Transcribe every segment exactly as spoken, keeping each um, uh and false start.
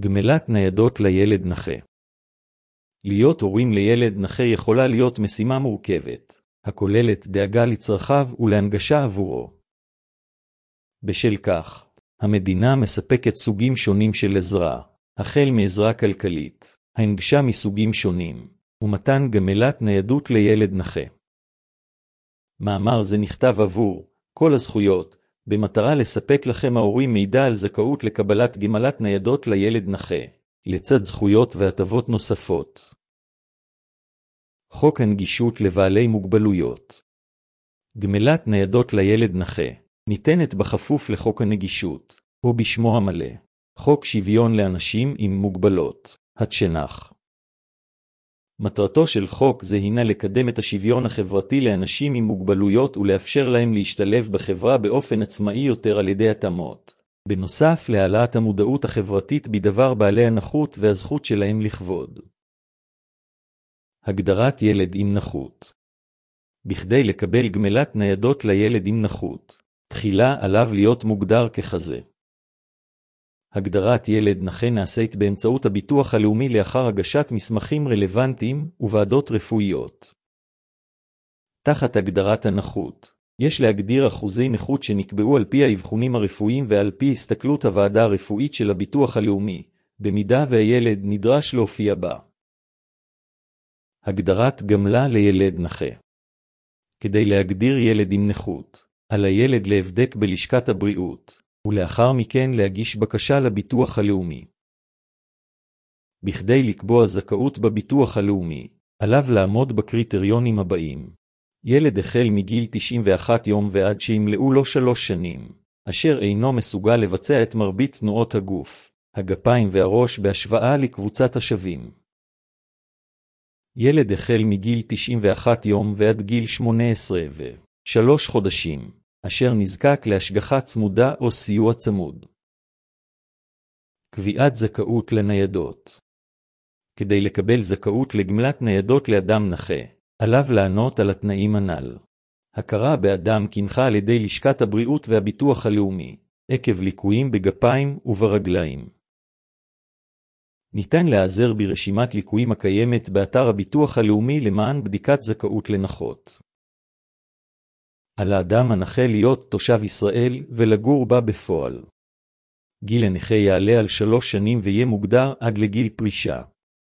גמלת ניידות לילד נכה. להיות הורים לילד נכה יכולה להיות משימה מורכבת, הכוללת דאגה לצרכיו ולהנגשה עבורו. בשל כך, המדינה מספקת סוגים שונים של עזרה, החל מעזרה כלכלית, הנגשה מסוגים שונים, ומתן גמלת ניידות לילד נכה. מאמר זה נכתב עבור כל הזכויות, במטרה לספק לכם ההורים מידע על זכאות לקבלת גמלת ניידות לילד נכה, לצד זכויות והטבות נוספות. חוק הנגישות לבעלי מוגבלויות. גמלת ניידות לילד נכה ניתנת בכפוף לחוק הנגישות, או בשמו המלא, חוק שוויון לאנשים עם מוגבלות, התשנ"ח. מטרתו של חוק זה הינה לקדם את השוויון החברתי לאנשים עם מוגבלויות ולאפשר להם להשתלב בחברה באופן עצמאי יותר על ידי התאמות, בנוסף להעלאת המודעות החברתית בדבר בעלי הנכות והזכות שלהם לכבוד. הגדרת ילד עם נכות. בכדי לקבל גמלת ניידות לילד עם נכות, תחילה עליו להיות מוגדר ככזה. הגדרת ילד נכה נעשית באמצעות הביטוח הלאומי לאחר הגשת מסמכים רלוונטיים וועדות רפואיות. תחת הגדרת הנכות, יש להגדיר אחוזי נכות שנקבעו על פי האבחונים הרפואיים ועל פי הסתכלות הוועדה הרפואית של הביטוח הלאומי, במידה והילד נדרש להופיע בה. הגדרת גמלה לילד נכה. כדי להגדיר ילד עם נכות, על הילד להבדק בלשכת הבריאות, ולאחר מכן להגיש בקשה לביטוח הלאומי. בכדי לקבוע זכאות בביטוח הלאומי, עליו לעמוד בקריטריונים הבאים. ילד החל מגיל תשעים ואחד יום ועד שימלאו לו שלוש שנים, אשר אינו מסוגל לבצע את מרבית תנועות הגוף, הגפיים והראש בהשוואה לקבוצת השווים. ילד החל מגיל תשעים ואחד יום ועד גיל שמונה עשרה ושלוש חודשים, אשר נזקק להשגחה צמודה או סיוע צמוד. קביעת זכאות לניידות. כדי לקבל זכאות לגמלת ניידות לאדם נכה, עליו לענות על התנאים הנ"ל. הכרה באדם כנכה על ידי לשכת הבריאות והביטוח הלאומי, עקב ליקויים בגפיים וברגליים. ניתן להיעזר ברשימת ליקויים הקיימת באתר הביטוח הלאומי למען בדיקת זכאות לנכות. על האדם הנכה להיות תושב ישראל ולגור בה בפועל. גיל הנכה יעלה על שלוש שנים ויהיה מוגדר עד לגיל פרישה.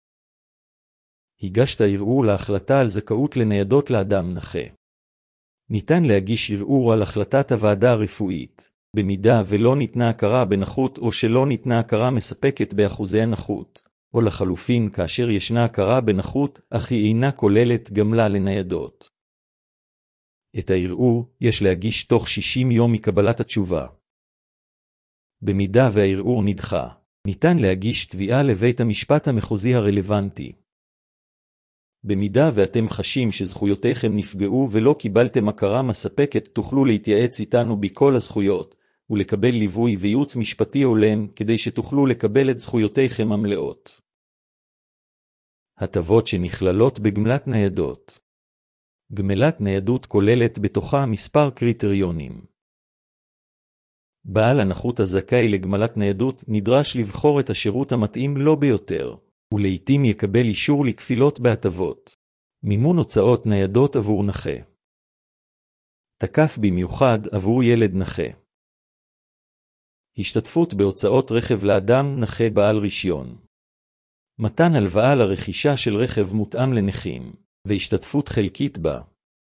הגשת ערעור להחלטה על זכאות לניידות לאדם נכה. ניתן להגיש ערעור על החלטת הוועדה הרפואית, במידה ולא ניתנה הכרה בנכות או שלא ניתנה הכרה מספקת באחוזי הנכות, או לחלופין כאשר ישנה הכרה בנכות אך היא אינה כוללת גמלה לניידות. את הערעור יש להגיש תוך שישים יום מקבלת התשובה. במידה והערעור נדחה, ניתן להגיש תביעה לבית המשפט המחוזי הרלוונטי. במידה ואתם חשים שזכויותיכם נפגעו ולא קיבלתם הכרה מספקת, תוכלו להתייעץ איתנו בכל הזכויות, ולקבל ליווי וייעוץ משפטי הולם כדי שתוכלו לקבל את זכויותיכם המלאות. הטבות שנכללות בגמלת ניידות. גמלת ניידות כוללת בתוכה מספר קריטריונים. בעל הנכות הזכאי לגמלת ניידות נדרש לבחור את השירות המתאים לו ביותר, ולעיתים יקבל אישור לכפילות בהטבות. מימון הוצאות ניידות עבור נכה. תקף במיוחד עבור ילד נכה. השתתפות בהוצאות רכב לאדם נכה בעל רישיון. מתן הלוואה לרכישה של רכב מותאם לנכים, והשתתפות חלקית בה.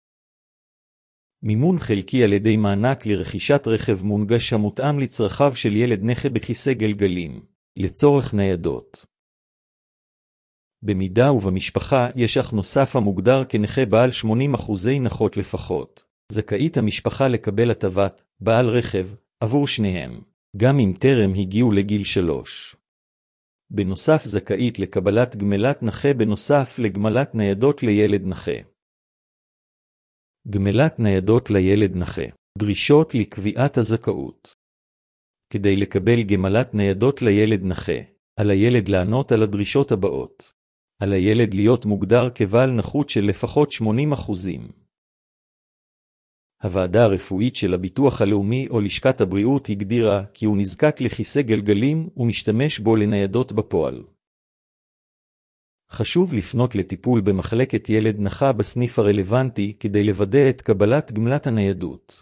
מימון חלקי על ידי מענק לרכישת רכב מונגש המותאם לצרכיו של ילד נכה בכיסא גלגלים, לצורך ניידות. במידה ובמשפחה יש אח נוסף המוגדר כנכה בעל שמונים אחוזי נכות לפחות, זכאית המשפחה לקבל הטבת בעל רכב עבור שניהם, גם אם טרם הגיעו לגיל שלוש. בנוסף זכאית לקבלת גמלת נכה בנוסף לגמלת ניידות לילד נכה. גמלת ניידות לילד נכה. דרישות לקביעת הזכאות. כדי לקבל גמלת ניידות לילד נכה, על הילד לענות על הדרישות הבאות. על הילד להיות מוגדר כבעל נכות של לפחות שמונים אחוזים. הוועדה הרפואית של הביטוח הלאומי או לשכת הבריאות הגדירה כי הוא נזקק לכיסא גלגלים ומשתמש בו לניידות בפועל. חשוב לפנות לטיפול במחלקת ילד נכה בסניף הרלוונטי כדי לוודא את קבלת גמלת הניידות.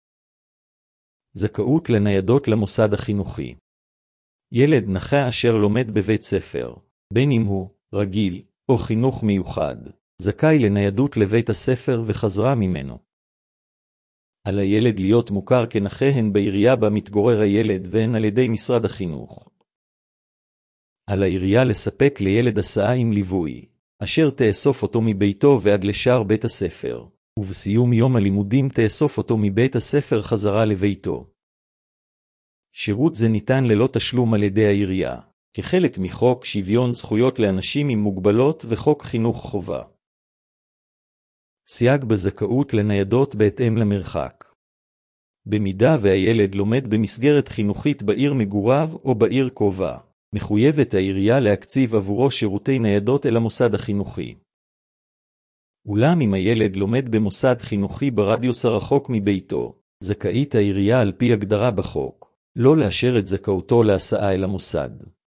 זכאות לניידות למוסד החינוכי. ילד נכה אשר לומד בבית ספר, בין אם הוא רגיל או חינוך מיוחד, זכאי לניידות לבית הספר וחזרה ממנו. על הילד להיות מוכר כנכה הן בעירייה בה מתגורר הילד והן על ידי משרד החינוך. על העירייה לספק לילד הסעה עם ליווי, אשר תאסוף אותו מביתו ועד לשער בית הספר, ובסיום יום הלימודים תאסוף אותו מבית הספר חזרה לביתו. שירות זה ניתן ללא תשלום על ידי העירייה, כחלק מחוק שוויון זכויות לאנשים עם מוגבלות וחוק חינוך חובה. סייג בזכאות לניידות בהתאם למרחק. במידה והילד לומד במסגרת חינוכית בעיר מגוריו או בעיר קרובה, מחויבת העירייה להקציב עבורו שירותי ניידות אל המוסד החינוכי. אולם אם הילד לומד במוסד חינוכי ברדיוס הרחוק מביתו, זכאית העירייה על פי הגדרה בחוק, לא לאשר את זכאותו להסעה אל המוסד.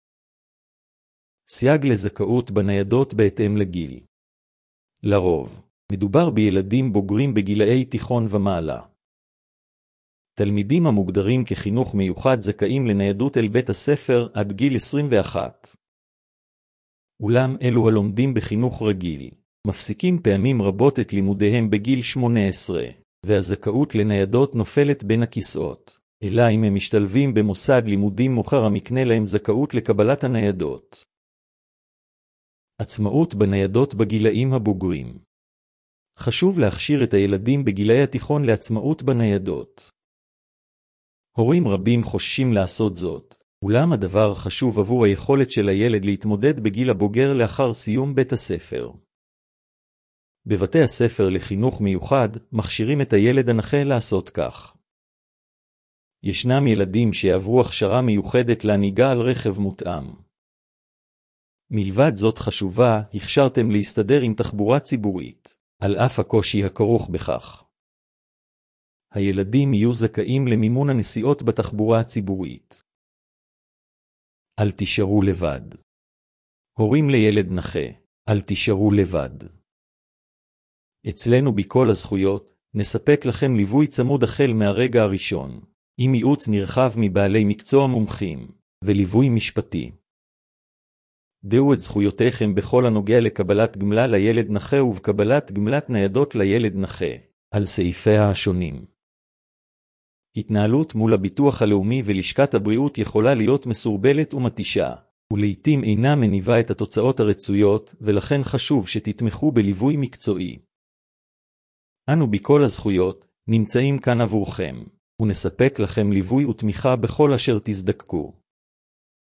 סייג לזכאות בניידות בהתאם לגיל. לרוב, מדובר בילדים בוגרים בגילאי תיכון ומעלה. תלמידים המוגדרים כחינוך מיוחד זכאים לניידות אל בית הספר עד גיל עשרים ואחת. אולם אלו הלומדים בחינוך רגיל, מפסיקים פעמים רבות את לימודיהם בגיל שמונה עשרה, והזכאות לניידות נופלת בין הכיסאות, אלא אם הם משתלבים במוסד לימודים מוכר המקנה להם זכאות לקבלת הניידות. עצמאות בניידות בגילאים הבוגרים. חשוב להכשיר את הילדים בגילאי התיכון לעצמאות בניידות. הורים רבים חוששים לעשות זאת, אולם הדבר חשוב עבור היכולת של הילד להתמודד בגיל הבוגר לאחר סיום בית הספר. בבתי הספר לחינוך מיוחד, מכשירים את הילד הנכה לעשות כך. ישנם ילדים שעברו הכשרה מיוחדת להנהיגה על רכב מותאם. מלבד זאת חשובה, הכשרתם להסתדר עם תחבורה ציבורית, על אף הקושי הכרוך בכך. הילדים יהיו זכאים למימון הנסיעות בתחבורה הציבורית. אל תישארו לבד. הורים לילד נכה, אל תישארו לבד. אצלנו בכל הזכויות, נספק לכם ליווי צמוד החל מהרגע הראשון, עם ייעוץ נרחב מבעלי מקצוע מומחים, וליווי משפטי. דעו את זכויותיכם בכל הנוגע לקבלת גמלה לילד נכה ובקבלת גמלת ניידות לילד נכה, על סעיפיה השונים. התנהלות מול הביטוח הלאומי ולשכת הבריאות יכולה להיות מסורבלת ומתישה, ולעיתים אינה מניבה את התוצאות הרצויות, ולכן חשוב שתתמכו בליווי מקצועי. אנו בכל הזכויות נמצאים כאן עבורכם, ונספק לכם ליווי ותמיכה בכל אשר תזדקקו.